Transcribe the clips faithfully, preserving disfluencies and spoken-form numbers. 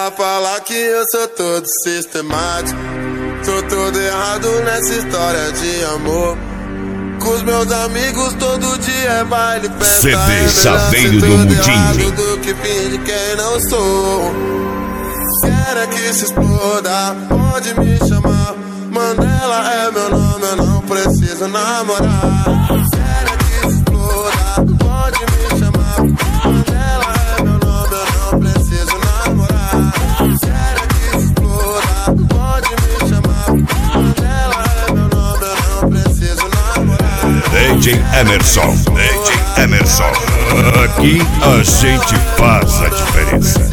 Ela fala que eu sou todo sistemático, sou todo errado nessa história de amor. Com os meus amigos todo dia é baile, festa. C D Chaveiro do Mudinho. Do que finge quem não sou. Quero que se exploda, pode me chamar. Mandela é meu nome, eu não preciso namorar. Quero que se exploda, pode me chamar. Mandela é meu nome, eu não preciso namorar. Quero que se exploda, pode me chamar. Mandela é meu nome, eu não preciso namorar. D J Emerson, D J Emerson. Aqui a gente faz a diferença.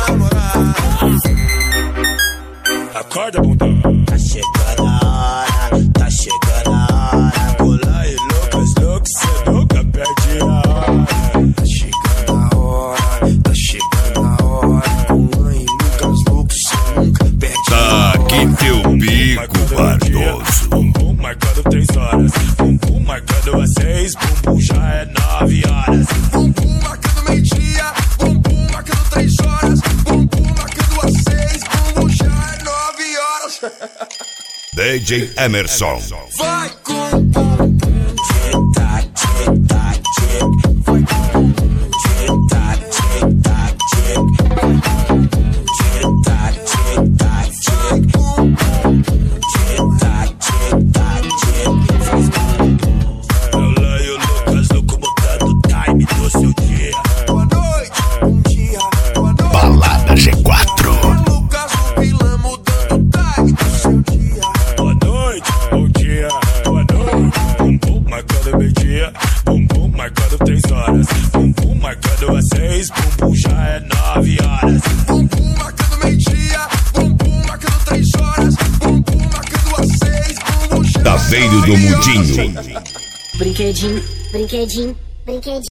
Acorda, bundão. Tá chegando a hora, tá chegando a hora. Pula e Lucas, Lucas, cê nunca perde a hora. Tá chegando a hora, tá chegando a hora. Pula e Lucas, Lucas, cê nunca perde a hora. Tá aqui teu bico, Bardoso. Bum bum marcando três horas. Bum bum marcando às seis. Bum bum já é nove horas. Bum bum marcando meio-dia. Bum bum marcando três horas. Bum bum marcando às seis. Bum bum já é nove horas. D J Emerson. Vai com bum bum. Tic-tac, tic-tac, tic. Vai com bum bum. Tic-tac, tic-tac, tic. Tic-tac, tic-tac, tic. Bum bum. Tic-tac, tic-tac, tic. Faz bum bum. Eu leio Lucas, louco mudando o time do seu dia. Boa noite, bom dia, boa noite. Balada G quatro. Lucas, o vilão mudando o time do seu dia. Boa noite, bom dia, boa noite. Bum bum marcando meio-dia. Bum bum marcando três horas. Bum bum marcando às seis. Bum bum já é nove horas. Bum bum marcando meio-dia. Bum bum marcando três horas. Bum bum marcando às seis. Bum bum já é Chaveiro do Mudinho. Brinquedinho, brinquedinho, brinquedinho.